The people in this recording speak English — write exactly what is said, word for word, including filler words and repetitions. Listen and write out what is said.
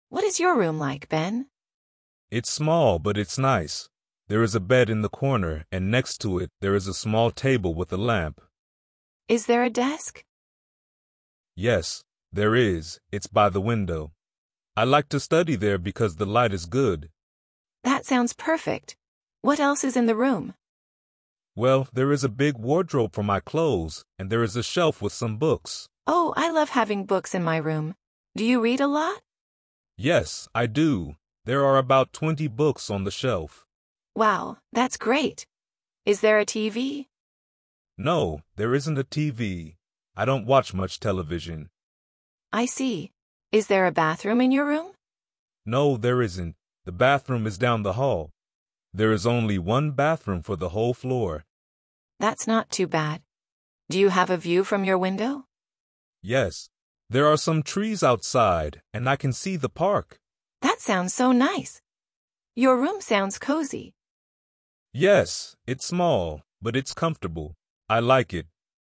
What is your room like, Ben? It's small, but it's nice. There is a bed in the corner, and next to it, there is a small table with a lamp. Is there a desk? Yes, there is. It's by the window. I like to study there because the light is good. That sounds perfect. What else is in the room? Well, there is a big wardrobe for my clothes, and there is a shelf with some books. Oh, I love having books in my room. Do you read a lot? Yes, I do. There are about twenty books on the shelf. Wow, that's great. Is there a T V? No, there isn't a T V. I don't watch much television. I see. Is there a bathroom in your room? No, there isn't. The bathroom is down the hall. There is only one bathroom for the whole floor. That's not too bad. Do you have a view from your window? Yes, there are some trees outside, and I can see the park. That sounds so nice. Your room sounds cozy. Yes, it's small, but it's comfortable. I like it.